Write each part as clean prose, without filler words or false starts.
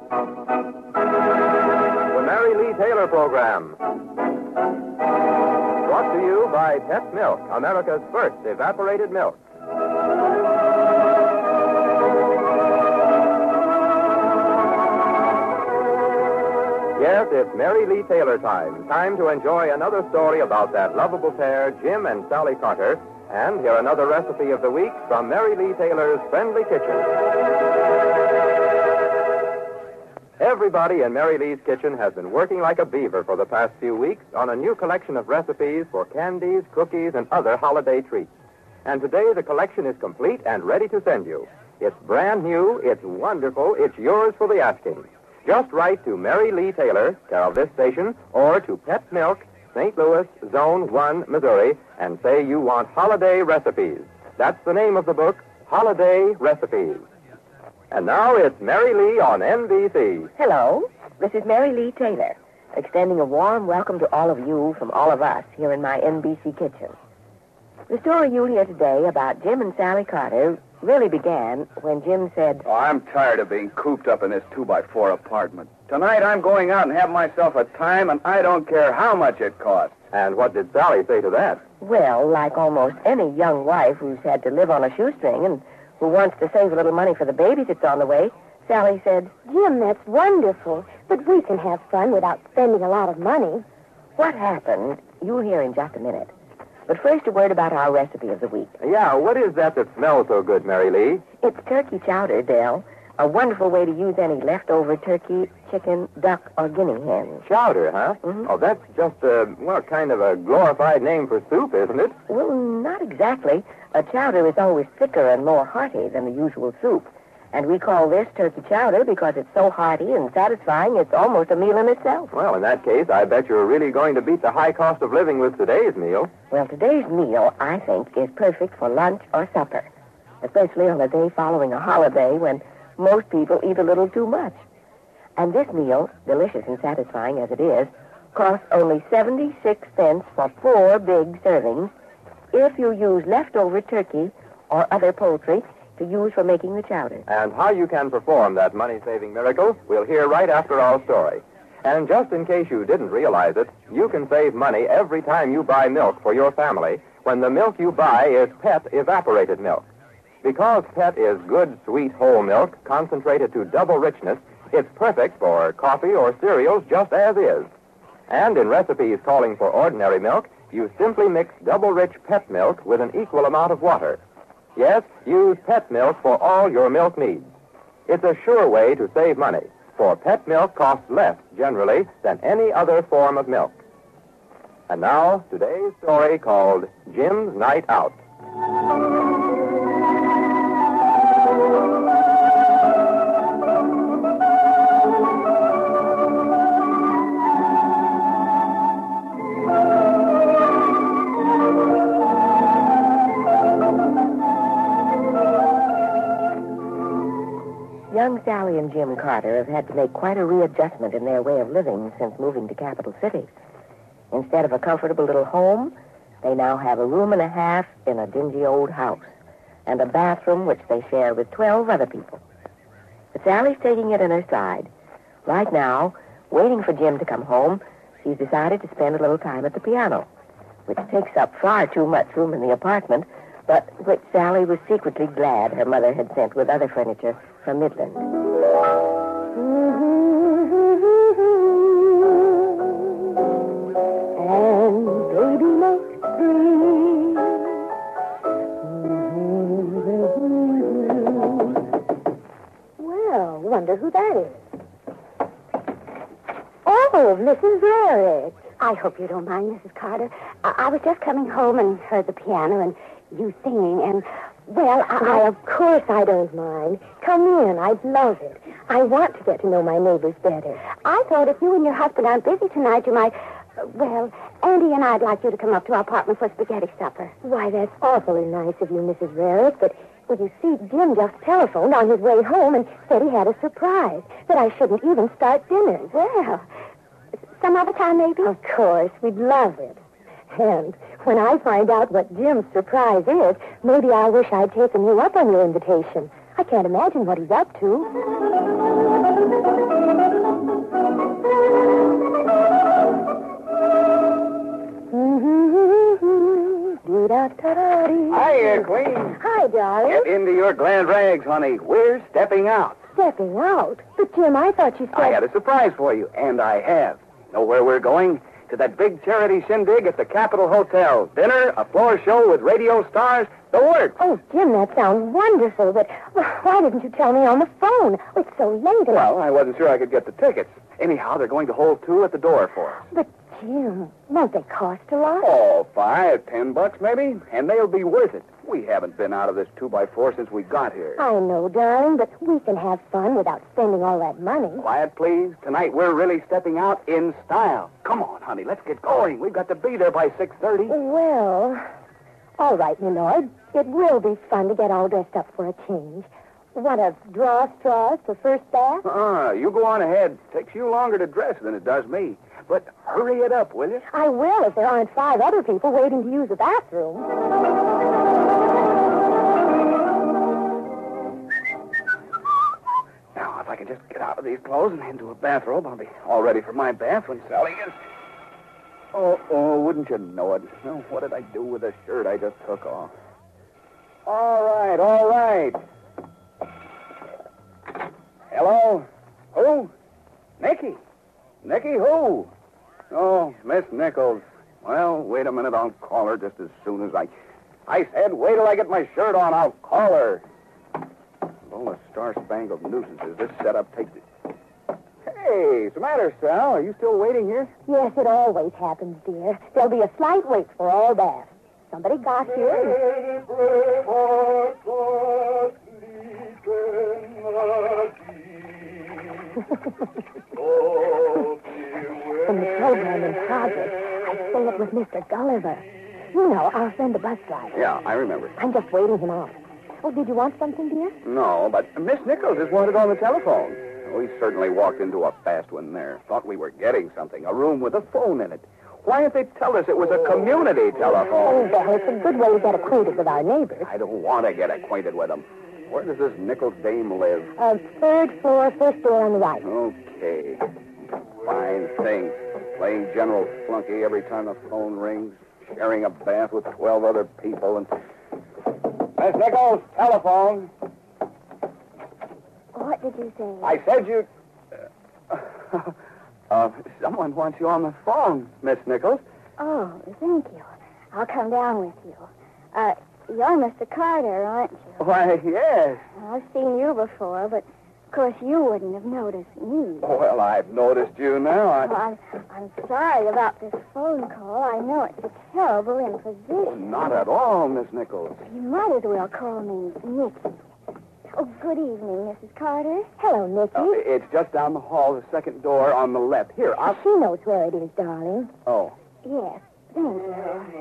The Mary Lee Taylor Program. Brought to you by Pet Milk, America's first evaporated milk. Yes, it's Mary Lee Taylor time. Time to enjoy another story about that lovable pair, Jim and Sally Carter, and hear another recipe of the week from Mary Lee Taylor's Friendly Kitchen. Everybody in Mary Lee's kitchen has been working like a beaver for the past few weeks on a new collection of recipes for candies, cookies, and other holiday treats. And today the collection is complete and ready to send you. It's brand new, it's wonderful, it's yours for the asking. Just write to Mary Lee Taylor, care of this station, or to Pet Milk, St. Louis, Zone 1, Missouri, and say you want holiday recipes. That's the name of the book, Holiday Recipes. And now it's Mary Lee on NBC. Hello, this is Mary Lee Taylor, extending a warm welcome to all of you from all of us here in my NBC kitchen. The story you'll hear today about Jim and Sally Carter really began when Jim said, "Oh, I'm tired of being cooped up in this 2x4 apartment. Tonight I'm going out and have myself a time, and I don't care how much it costs." And what did Sally say to that? well, like almost any young wife who's had to live on a shoestring and who wants to save a little money for the baby that's on the way, Sally said, Jim, that's wonderful, but we can have fun without spending a lot of money. what happened? You'll hear in just a minute. But first, a word about our recipe of the week. Yeah, what is that smells so good, Mary Lee? It's turkey chowder, Dell. A wonderful way to use any leftover turkey, chicken, duck, or guinea hen. Chowder, huh? Mm-hmm. Oh, that's just, kind of a glorified name for soup, isn't it? Well, not exactly. A chowder is always thicker and more hearty than the usual soup. And we call this turkey chowder because it's so hearty and satisfying it's almost a meal in itself. Well, in that case, I bet you're really going to beat the high cost of living with today's meal. Well, today's meal, I think, is perfect for lunch or supper, especially on a day following a holiday when most people eat a little too much. And this meal, delicious and satisfying as it is, costs only 76 cents for 4 big servings if you use leftover turkey or other poultry to use for making the chowder. And how you can perform that money-saving miracle, we'll hear right after our story. And just in case you didn't realize it, you can save money every time you buy milk for your family when the milk you buy is Pet evaporated milk. Because Pet is good, sweet, whole milk, concentrated to double richness, it's perfect for coffee or cereals just as is. And in recipes calling for ordinary milk, you simply mix double-rich Pet milk with an equal amount of water. Yes, use Pet milk for all your milk needs. It's a sure way to save money, for Pet milk costs less, generally, than any other form of milk. And now, today's story called Jim's Night Out. Young Sally and Jim Carter have had to make quite a readjustment in their way of living since moving to Capital City. Instead of a comfortable little home, they now have a room and a half in a dingy old house and a bathroom which they share with 12 other people. But Sally's taking it in her stride. Right now, waiting for Jim to come home, she's decided to spend a little time at the piano, which takes up far too much room in the apartment, but which Sally was secretly glad her mother had sent with other furniture from Midland. And baby makes dreams. Well, wonder who that is. Oh, Mrs. Rarick. I hope you don't mind, Mrs. Carter. I was just coming home and heard the piano and you singing, and, well, Why, of course I don't mind. Come in. I'd love it. I want to get to know my neighbors better. I thought if you and your husband aren't busy tonight, you might... Well, Andy and I'd like you to come up to our apartment for spaghetti supper. Why, that's awfully nice of you, Mrs. Rarick, but... Well, you see, Jim just telephoned on his way home and said he had a surprise, that I shouldn't even start dinner. Well, some other time, maybe? Of course. We'd love it. And when I find out what Jim's surprise is, maybe I'll wish I'd taken you up on your invitation. I can't imagine what he's up to. Hiya, Queen. Hi, darling. Get into your glad rags, honey. We're stepping out. Stepping out? But, Jim, I thought you said... I had a surprise for you, and I have. Know where we're going? To that big charity shindig at the Capitol Hotel. Dinner, a floor show with radio stars, the works. Oh, Jim, that sounds wonderful, but why didn't you tell me on the phone? It's so late. Well, I wasn't sure I could get the tickets. Anyhow, they're going to hold 2 at the door for us. But, Jim, won't they cost a lot? Oh, $5-10 maybe, and they'll be worth it. We haven't been out of this 2x4 since we got here. I know, darling, but we can have fun without spending all that money. Quiet, please. Tonight we're really stepping out in style. Come on, honey, let's get going. We've got to be there by 6:30. Well, all right, Millard. It will be fun to get all dressed up for a change. Want to draw straws for first bath? You go on ahead. Takes you longer to dress than it does me. But hurry it up, will you? I will if there aren't 5 other people waiting to use the bathroom. Now, if I can just get out of these clothes and into a bathrobe, I'll be all ready for my bath when Sally gets... Oh, wouldn't you know it? Oh, what did I do with the shirt I just took off? All right. Hello? Who? Nicky? Nicky who? Oh, Miss Nichols. Well, wait a minute. I'll call her just as soon as I said, wait till I get my shirt on. I'll call her. All the star-spangled nuisances this setup takes it. Hey, what's the matter, Sal? Are you still waiting here? Yes, it always happens, dear. There'll be a slight wait for all baths. Somebody got here. From the program in progress, I say it was Mr. Gulliver. You know, our friend the bus driver. Yeah, I remember. I'm just waiting him out. Oh, did you want something, dear? No, but Miss Nichols is wanted on the telephone. We certainly walked into a fast one there. Thought we were getting something, a room with a phone in it. Why didn't they tell us it was a community telephone? Oh, well, it's a good way to get acquainted with our neighbors. I don't want to get acquainted with them. Where does this Nichols dame live? 3rd floor, first door on the right. Okay. Fine thing. Playing General Flunky every time the phone rings. Sharing a bath with 12 other people and... Miss Nichols, telephone. What did you say? I said you... someone wants you on the phone, Miss Nichols. Oh, thank you. I'll come down with you. You're Mr. Carter, aren't you? Why, yes. I've seen you before, but of course you wouldn't have noticed me. Well, I've noticed you now. I'm sorry about this phone call. I know it's a terrible imposition. Not at all, Miss Nichols. You might as well call me Nicky. Oh, good evening, Mrs. Carter. Hello, Nicky. It's just down the hall, the second door on the left. Here, She knows where it is, darling. Oh. Yes, thank you.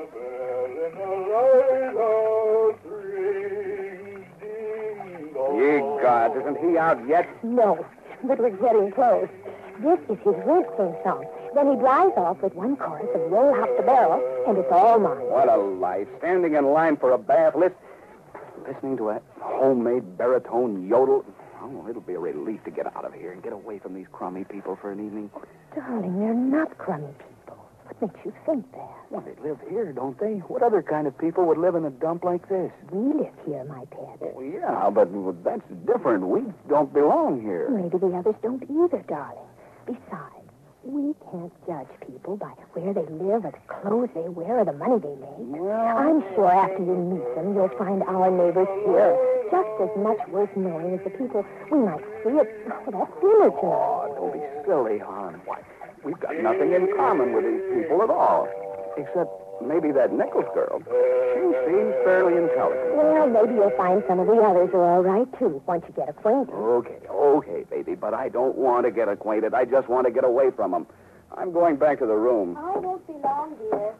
Ye gods, isn't he out yet? No, but we're getting close. This is his rent theme song. Then he drives off with one chorus of Roll Out the Barrel, and it's all mine. What a life. Standing in line for a bath, listening to a homemade baritone yodel. Oh, it'll be a relief to get out of here and get away from these crummy people for an evening. Darling, they're not crummy people. What makes you think that? Well, they live here, don't they? What other kind of people would live in a dump like this? We live here, my pet. Oh, yeah, but that's different. We don't belong here. Maybe the others don't either, darling. Besides, we can't judge people by where they live or the clothes they wear or the money they make. Well, I'm sure after you meet them, you'll find our neighbors here just as much worth knowing as the people we might see at that dinner tonight. Oh, don't be silly, hon. Why, we've got nothing in common with these people at all. Except maybe that Nichols girl. She seems fairly intelligent. Well, maybe you'll find some of the others are all right, too, once you get acquainted. Okay, baby, but I don't want to get acquainted. I just want to get away from them. I'm going back to the room. I won't be long, dear.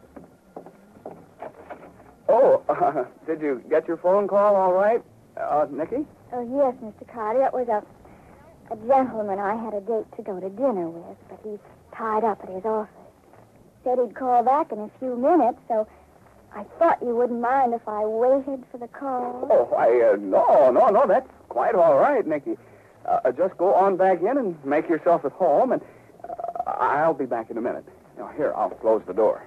Oh, did you get your phone call all right, Nicky? Oh, yes, Mr. Carter. It was a gentleman I had a date to go to dinner with, but he's tied up at his office. Said he'd call back in a few minutes, so I thought you wouldn't mind if I waited for the call. Oh, no, that's quite all right, Nicky. Just go on back in and make yourself at home, and I'll be back in a minute. Now, here, I'll close the door.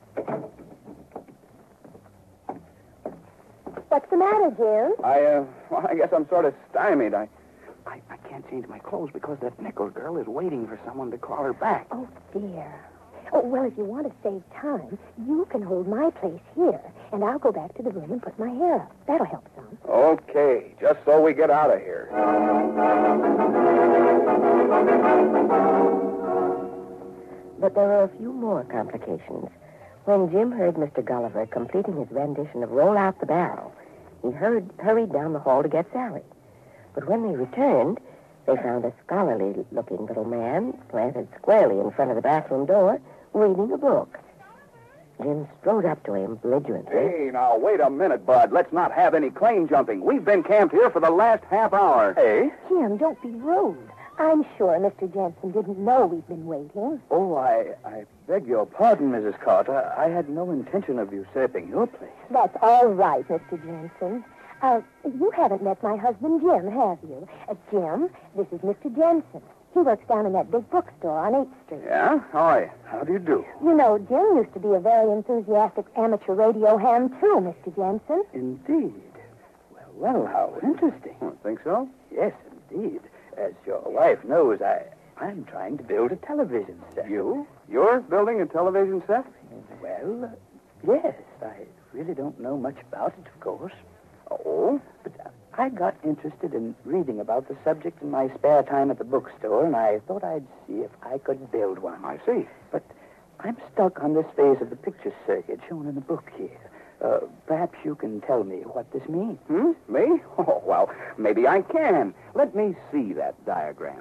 What's the matter, Jim? I guess I'm sort of stymied. I can't change my clothes because that Nichols girl is waiting for someone to call her back. Oh, dear. Oh, well, if you want to save time, you can hold my place here, and I'll go back to the room and put my hair up. That'll help some. Okay, just so we get out of here. But there were a few more complications. When Jim heard Mr. Gulliver completing his rendition of Roll Out the Barrel, he hurried down the hall to get Sally. But when they returned, they found a scholarly-looking little man planted squarely in front of the bathroom door, reading a book. Jim strode up to him belligerently. Hey, now, wait a minute, Bud. Let's not have any claim jumping. We've been camped here for the last half hour. Hey? Jim, don't be rude. I'm sure Mr. Jensen didn't know we'd been waiting. Oh, I beg your pardon, Mrs. Carter. I had no intention of usurping your place. That's all right, Mr. Jensen. You haven't met my husband, Jim, have you? Jim, this is Mr. Jensen. He works down in that big bookstore on 8th Street. Yeah? How are you? How do you do? You know, Jim used to be a very enthusiastic amateur radio ham, too, Mr. Jensen. Indeed. Well, how interesting. Oh, think so? Yes, indeed. As your wife knows, I'm trying to build a television set. You? You're building a television set? Well, yes. I really don't know much about it, of course. Oh? But I got interested in reading about the subject in my spare time at the bookstore, and I thought I'd see if I could build one. I see. But I'm stuck on this phase of the picture circuit shown in the book here. Perhaps you can tell me what this means. Me? Oh, well, maybe I can. Let me see that diagram.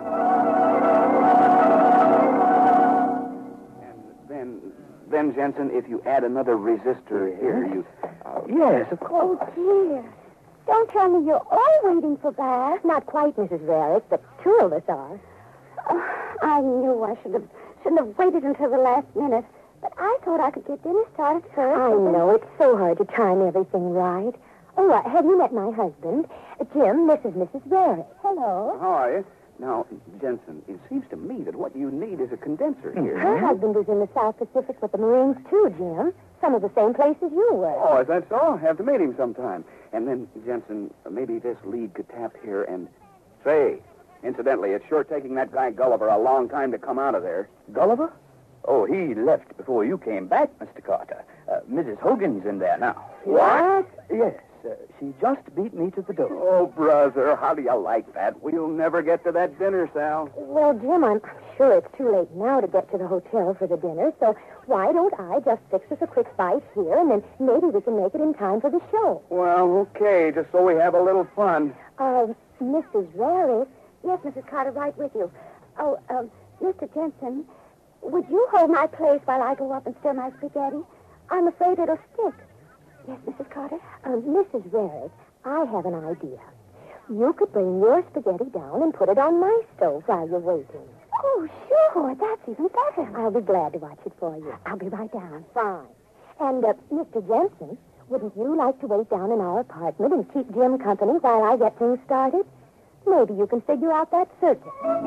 And then, Jensen, if you add another resistor here, you... Yes, of course. Oh, dear. Don't tell me you're all waiting for Bath. Not quite, Mrs. Varick, but two of us are. I knew I shouldn't have waited until the last minute. But I thought I could get dinner started first. I know. It's so hard to time everything right. Oh, have you met my husband? Jim, this is Mrs. Varick. Hello. How are you? Now, Jensen, it seems to me that what you need is a condenser here. Her husband was in the South Pacific with the Marines, too, Jim. Some of the same places you were. Oh, is that so? I'll have to meet him sometime. And then, Jensen, maybe this lead could tap here and... Say, incidentally, it's sure taking that guy Gulliver a long time to come out of there. Gulliver? Oh, he left before you came back, Mr. Carter. Mrs. Hogan's in there now. What? Yes, she just beat me to the door. Oh, brother, how do you like that? We'll never get to that dinner, Sal. Well, Jim, I'm sure it's too late now to get to the hotel for the dinner, so why don't I just fix us a quick bite here, and then maybe we can make it in time for the show. Well, okay, just so we have a little fun. Mrs. Varick? Yes, Mrs. Carter, right with you. Oh, Mr. Jensen, would you hold my place while I go up and stir my spaghetti? I'm afraid it'll stick. Yes, Mrs. Carter? Mrs. Varick, I have an idea. You could bring your spaghetti down and put it on my stove while you're waiting. Oh, sure. That's even better. I'll be glad to watch it for you. I'll be right down. Fine. And, Mr. Jensen, wouldn't you like to wait down in our apartment and keep Jim company while I get things started? Maybe you can figure out that circuit.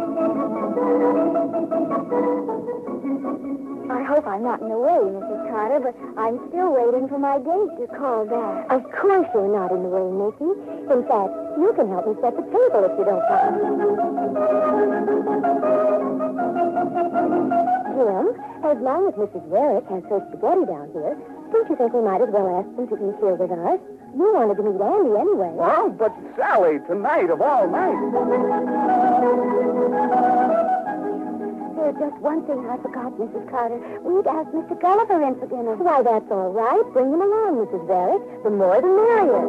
I hope I'm not in the way, Mrs. Carter, but I'm still waiting for my date to call back. Of course you're not in the way, Nicky. In fact, you can help me set the table if you don't mind. Jim, as long as Mrs. Varick has her spaghetti down here, don't you think we might as well ask them to eat here with us? You wanted to meet Andy anyway. Well, but Sally, tonight of all nights. There's just one thing I forgot, Mrs. Carter. We'd asked Mr. Gulliver in for dinner. Why, that's all right. Bring him along, Mrs. Varick. The more the merrier.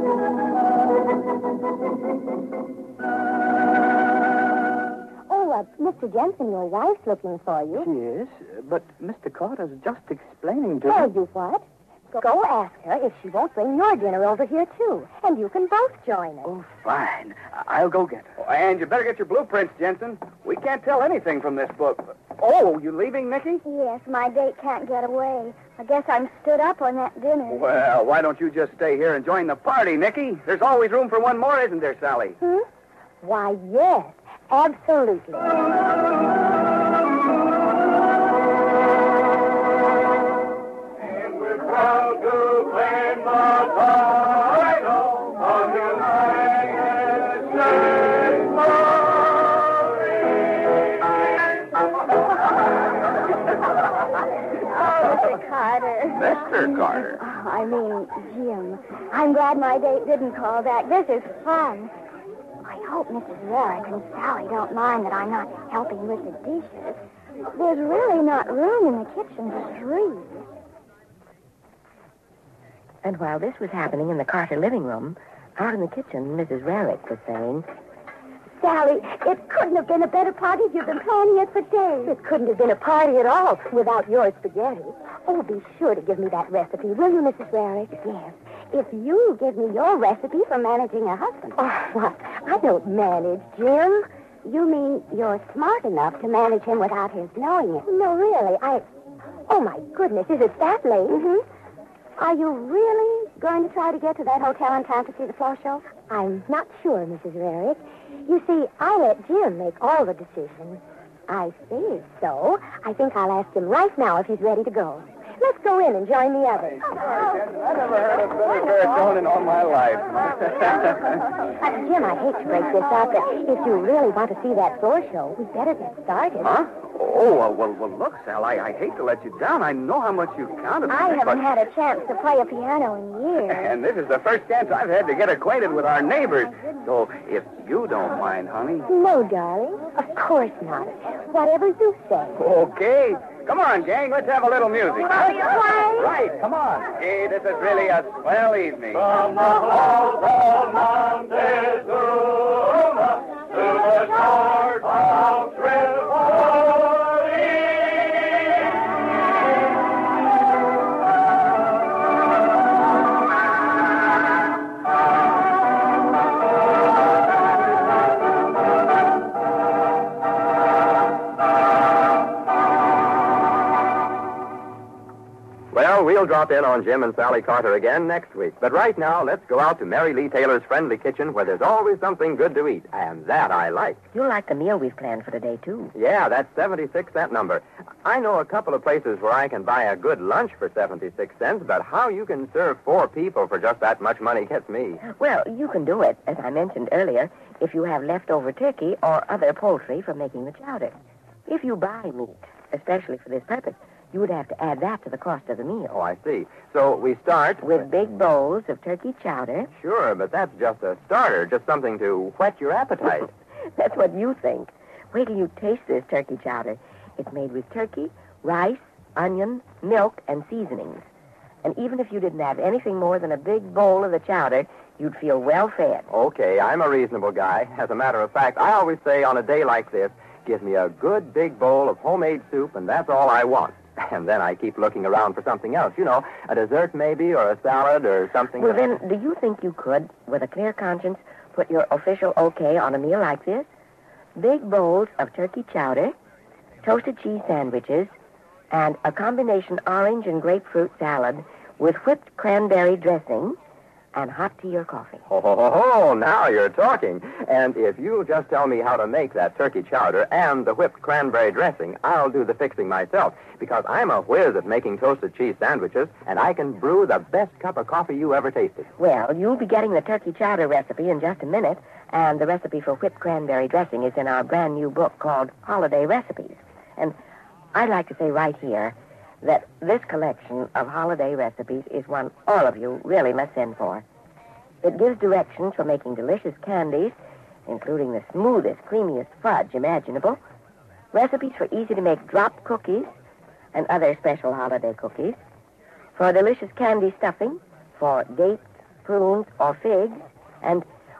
Oh, Mr. Jensen, your wife's looking for you. She is, but Mr. Carter's just explaining to Tell me... you what? Go ask her if she won't bring your dinner over here, too. And you can both join us. Oh, fine. I'll go get her. Oh, and you better get your blueprints, Jensen. We can't tell anything from this book. Oh, you leaving, Nicky? Yes, my date can't get away. I guess I'm stood up on that dinner. Well, why don't you just stay here and join the party, Nicky? There's always room for one more, isn't there, Sally? Why, yes. Absolutely. And we're proud to claim the title of United States Mr. Carter. Mr. Carter. Oh, I mean, Jim. I'm glad my date didn't call back. This is fun. I hope Mrs. Rarick and Sally don't mind that I'm not helping with the dishes. There's really not room in the kitchen for three. And while this was happening in the Carter living room, out in the kitchen, Mrs. Rarick was saying, Sally, it couldn't have been a better party. You've been planning it for days. It couldn't have been a party at all without your spaghetti. Oh, be sure to give me that recipe, will you, Mrs. Rarick? Yes. If you give me your recipe for managing a husband. Oh, what? I don't manage, Jim. You mean you're smart enough to manage him without his knowing it? No, really. Oh, my goodness. Is it that late? Mm-hmm. Are you really going to try to get to that hotel in time to see the floor show? I'm not sure, Mrs. Rarick. You see, I let Jim make all the decisions. I see. So, I think I'll ask him right now if he's ready to go. Let's go in and join the others. I never heard of Billy Baritone in all my life. Jim, I hate to break this up, but if you really want to see that floor show, we'd better get started. Huh? Oh, well, look, Sal, I hate to let you down. I know how much you've counted. I haven't had a chance to play a piano in years. And this is the first chance I've had to get acquainted with our neighbors. So, if you don't mind, honey. No, darling. Of course not. Whatever you say. Okay. Come on, gang. Let's have a little music. Are you playing? Right. Come on. Hey, this is really a swell evening. From the halls of Montezuma to the shores of Tripoli. Well, we'll drop in on Jim and Sally Carter again next week. But right now, let's go out to Mary Lee Taylor's friendly kitchen where there's always something good to eat. And that I like. You'll like the meal we've planned for today, too. Yeah, that 76-cent number. I know a couple of places where I can buy a good lunch for 76 cents, but how you can serve 4 people for just that much money gets me. Well, you can do it, as I mentioned earlier, if you have leftover turkey or other poultry from making the chowder. If you buy meat, especially for this purpose, you would have to add that to the cost of the meal. Oh, I see. So we start with big bowls of turkey chowder. Sure, but that's just a starter, just something to whet your appetite. That's what you think. Wait till you taste this turkey chowder. It's made with turkey, rice, onion, milk, and seasonings. And even if you didn't have anything more than a big bowl of the chowder, you'd feel well fed. Okay, I'm a reasonable guy. As a matter of fact, I always say on a day like this, give me a good big bowl of homemade soup, and that's all I want. And then I keep looking around for something else. You know, a dessert maybe, or a salad, or something. Well, then, do you think you could, with a clear conscience, put your official okay on a meal like this? Big bowls of turkey chowder, toasted cheese sandwiches, and a combination orange and grapefruit salad with whipped cranberry dressing and hot tea or coffee. Oh, now you're talking. And if you'll just tell me how to make that turkey chowder and the whipped cranberry dressing, I'll do the fixing myself, because I'm a whiz at making toasted cheese sandwiches, and I can brew the best cup of coffee you ever tasted. Well, you'll be getting the turkey chowder recipe in just a minute, and the recipe for whipped cranberry dressing is in our brand new book called Holiday Recipes. And I'd like to say right here that this collection of holiday recipes is one all of you really must send for. It gives directions for making delicious candies, including the smoothest, creamiest fudge imaginable, recipes for easy-to-make drop cookies and other special holiday cookies, for delicious candy stuffing, for dates, prunes, or figs, and,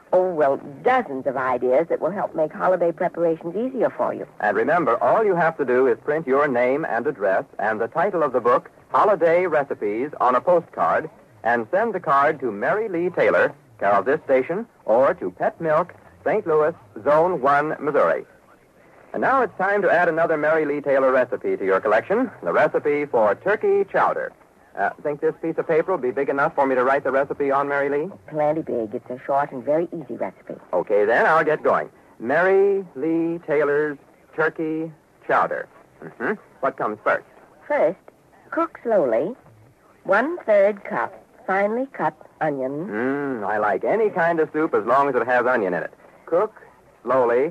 dozens of ideas that will help make holiday preparations easier for you. And remember, all you have to do is print your name and address and the title of the book, Holiday Recipes, on a postcard, and send the card to Mary Lee Taylor, care of this station, or to Pet Milk, St. Louis, Zone 1, Missouri. And now it's time to add another Mary Lee Taylor recipe to your collection, the recipe for turkey chowder. Think this piece of paper will be big enough for me to write the recipe on, Mary Lee? Plenty big. It's a short and very easy recipe. Okay, then I'll get going. Mary Lee Taylor's turkey chowder. What comes first? First, cook slowly 1/3 cup finely cut onion. I like any kind of soup as long as it has onion in it. Cook slowly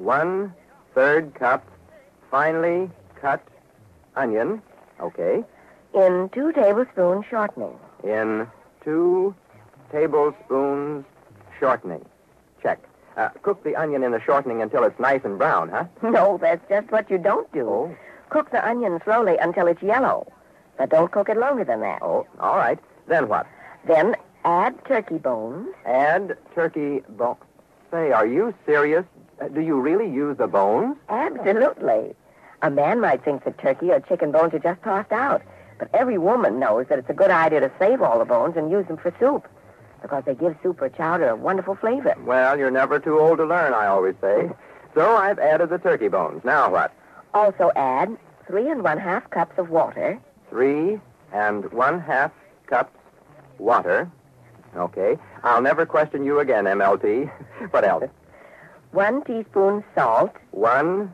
1/3 cup finely cut onion. Okay. In 2 tablespoons shortening. In 2 tablespoons shortening. Check. Cook the onion in the shortening until it's nice and brown, huh? No, that's just what you don't do. Oh. Cook the onion slowly until it's yellow. But don't cook it longer than that. Oh, all right. Then what? Then add turkey bones. Add turkey bone. Say, are you serious? Do you really use the bones? Absolutely. A man might think that turkey or chicken bones are just tossed out. But every woman knows that it's a good idea to save all the bones and use them for soup, because they give soup or chowder a wonderful flavor. Well, you're never too old to learn, I always say. So I've added the turkey bones. Now what? Also add 3 1/2 cups of water. 3 1/2 cups water. Okay. I'll never question you again, MLT. What else? 1 teaspoon salt. 1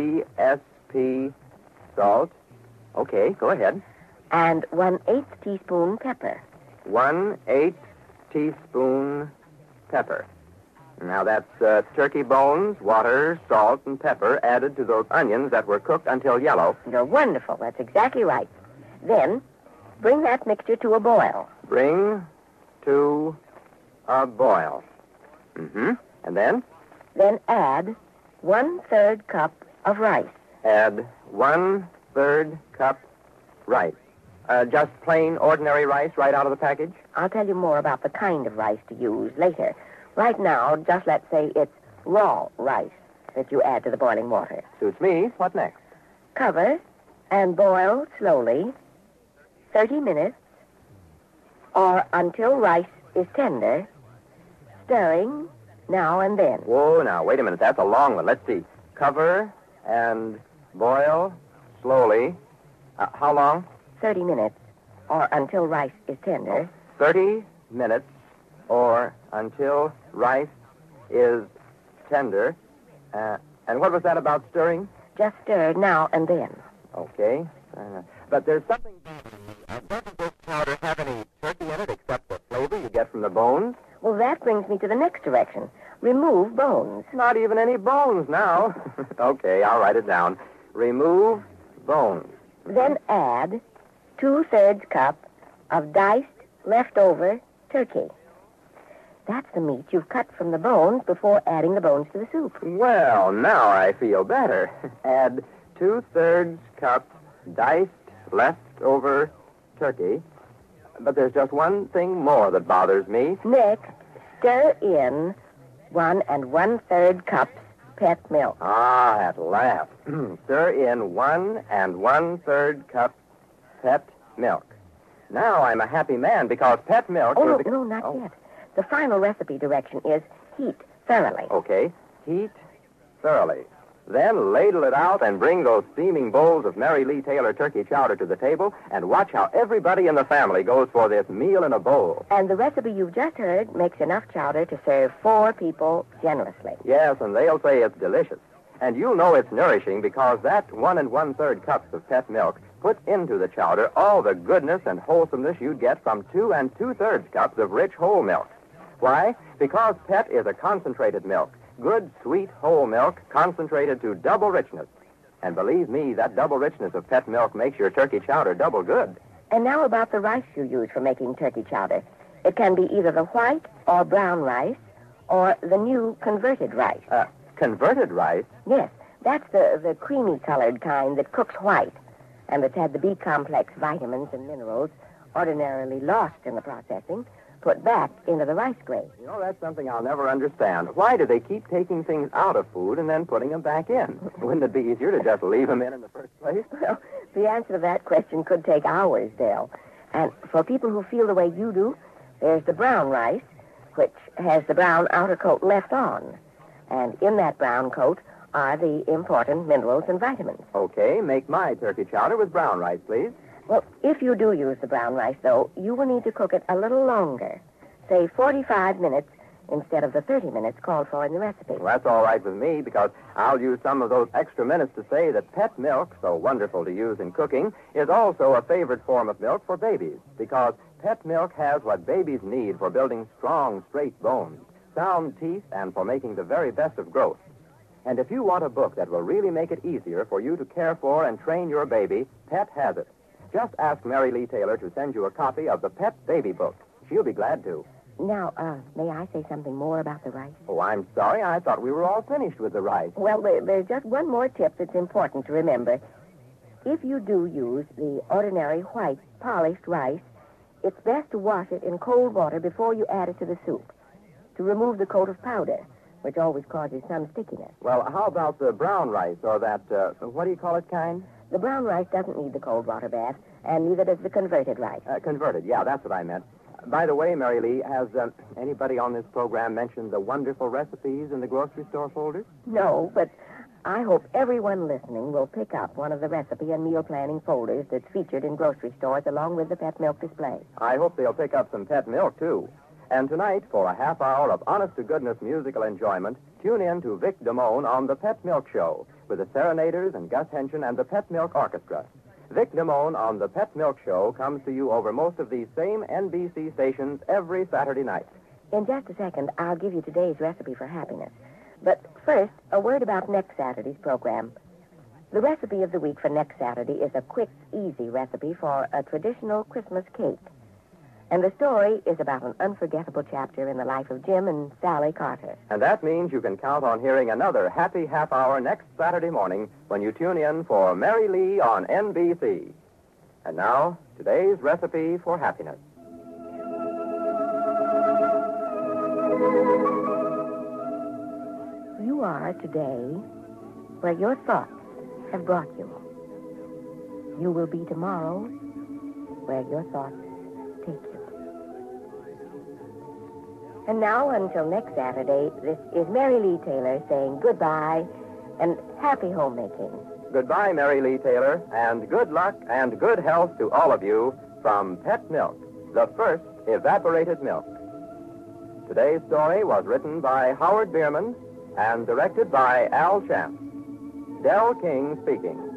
TSP salt. Okay, go ahead. And 1/8 teaspoon pepper. 1/8 teaspoon pepper. Now that's turkey bones, water, salt, and pepper added to those onions that were cooked until yellow. You're wonderful. That's exactly right. Then bring that mixture to a boil. Bring to a boil. And then? Then add 1/3 cup of rice. Add 1/3 cup rice. Just plain, ordinary rice right out of the package? I'll tell you more about the kind of rice to use later. Right now, just let's say it's raw rice that you add to the boiling water. Suits me. What next? Cover and boil slowly 30 minutes or until rice is tender, stirring now and then. Whoa, now, wait a minute. That's a long one. Let's see. Cover and boil slowly. How long? 30 minutes or until rice is tender. 30 minutes or until rice is tender. And what was that about stirring? Just stir now and then. Okay. But there's something... doesn't this powder have any turkey in it except the flavor you get from the bones? Well, that brings me to the next direction. Remove bones. Not even any bones now. Okay, I'll write it down. Remove bones. Then add 2/3 cup of diced leftover turkey. That's the meat you've cut from the bones before adding the bones to the soup. Well, now I feel better. Add 2/3 cup diced leftover turkey. But there's just one thing more that bothers me. Next, stir in 1 1/3 cups pet milk. Ah, at last. Stir in 1 1/3 cup pet milk. Now I'm a happy man because pet milk... Oh, no, not yet. The final recipe direction is heat thoroughly. Okay. Heat thoroughly. Then ladle it out and bring those steaming bowls of Mary Lee Taylor turkey chowder to the table and watch how everybody in the family goes for this meal in a bowl. And the recipe you've just heard makes enough chowder to serve 4 people generously. Yes, and they'll say it's delicious. And you'll know it's nourishing because that 1 1/3 cups of pet milk puts into the chowder all the goodness and wholesomeness you'd get from 2 2/3 cups of rich whole milk. Why? Because pet is a concentrated milk. Good, sweet, whole milk, concentrated to double richness. And believe me, that double richness of pet milk makes your turkey chowder double good. And now about the rice you use for making turkey chowder. It can be either the white or brown rice or the new converted rice. Converted rice? Yes, that's the creamy-colored kind that cooks white and that's had the B-complex vitamins and minerals ordinarily lost in the processing put back into the rice grain. You know, that's something I'll never understand. Why do they keep taking things out of food and then putting them back in? Wouldn't it be easier to just leave them in the first place? Well, the answer to that question could take hours, Dale. And for people who feel the way you do, there's the brown rice, which has the brown outer coat left on. And in that brown coat are the important minerals and vitamins. Okay, make my turkey chowder with brown rice, please. Well, if you do use the brown rice, though, you will need to cook it a little longer, say 45 minutes, instead of the 30 minutes called for in the recipe. Well, that's all right with me because I'll use some of those extra minutes to say that pet milk, so wonderful to use in cooking, is also a favorite form of milk for babies because pet milk has what babies need for building strong, straight bones, sound teeth, and for making the very best of growth. And if you want a book that will really make it easier for you to care for and train your baby, Pet has it. Just ask Mary Lee Taylor to send you a copy of the Pet Baby Book. She'll be glad to. Now, may I say something more about the rice? Oh, I'm sorry. I thought we were all finished with the rice. Well, there's just one more tip that's important to remember. If you do use the ordinary white polished rice, it's best to wash it in cold water before you add it to the soup to remove the coat of powder, which always causes some stickiness. Well, how about the brown rice or that, what do you call it, kind? The brown rice doesn't need the cold water bath, and neither does the converted rice. Converted, yeah, that's what I meant. By the way, Mary Lee, has anybody on this program mentioned the wonderful recipes in the grocery store folders? No, but I hope everyone listening will pick up one of the recipe and meal planning folders that's featured in grocery stores along with the pet milk display. I hope they'll pick up some pet milk, too. And tonight, for a half hour of honest-to-goodness musical enjoyment, tune in to Vic Damone on the Pet Milk Show with the Serenaders and Gus Henschen and the Pet Milk Orchestra. Vic Damone on the Pet Milk Show comes to you over most of these same NBC stations every Saturday night. In just a second, I'll give you today's recipe for happiness. But first, a word about next Saturday's program. The recipe of the week for next Saturday is a quick, easy recipe for a traditional Christmas cake. And the story is about an unforgettable chapter in the life of Jim and Sally Carter. And that means you can count on hearing another happy half hour next Saturday morning when you tune in for Mary Lee on NBC. And now, today's recipe for happiness. You are today where your thoughts have brought you. You will be tomorrow where your thoughts take you. And now, until next Saturday, this is Mary Lee Taylor saying goodbye and happy homemaking. Goodbye, Mary Lee Taylor, and good luck and good health to all of you from Pet Milk, the first evaporated milk. Today's story was written by Howard Bierman and directed by Al Champ. Del King speaking.